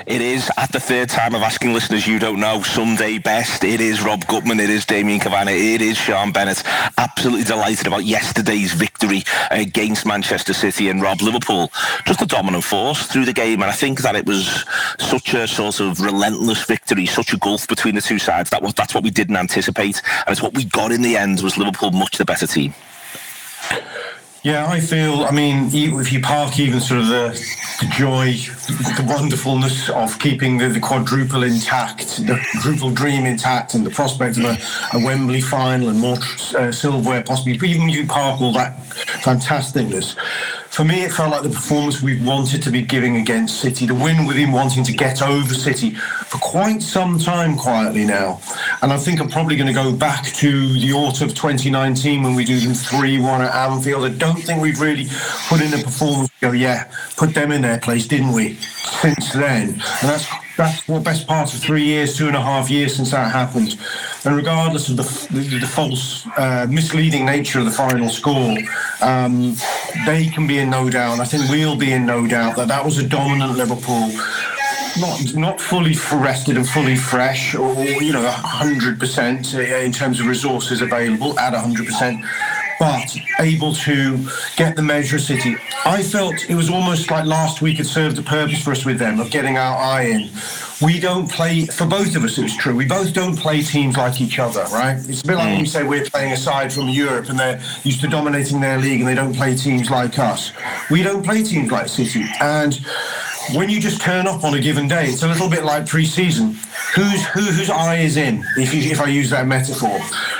It is, at the third time of asking listeners you don't know, Sunday best. It is Rob Gutman, it is Damien Cavanagh, it is Sean Bennett. Absolutely delighted about yesterday's victory against Manchester City. And Rob, Liverpool, just a dominant force through the game. And I think that it was such a sort of relentless victory, such a gulf between the two sides. That's what we didn't anticipate. And it's what we got in the end, was Liverpool much the better team. Yeah, I feel, if you park even sort of the joy, the wonderfulness of keeping the quadruple intact, the quadruple dream intact, and the prospect of a Wembley final and more silverware possibly, even if you park all that fantasticness, for me it felt like the performance we wanted to be giving against City, the win with him wanting to get over City for quite some time quietly now. And I think I'm probably going to go back to the autumn of 2019 when we do them 3-1 at Anfield. I don't think we've really put in a performance go, yeah, put them in their place, didn't we, since then. And that's what best part of 3 years, 2.5 years since that happened. And regardless of the false, misleading nature of the final score, they can be in no doubt. I think we'll be in no doubt that was a dominant Liverpool. Not fully rested and fully fresh, or 100% in terms of resources available at 100%, but able to get the measure of City. I felt it was almost like last week had served a purpose for us with them, of getting our eye in. We don't play, for both of us it's true, we both don't play teams like each other, right? It's a bit like when we say we're playing aside from Europe and they're used to dominating their league and they don't play teams like us. We don't play teams like City. And when you just turn up on a given day, it's a little bit like pre-season. Whose eye is in, if I use that metaphor?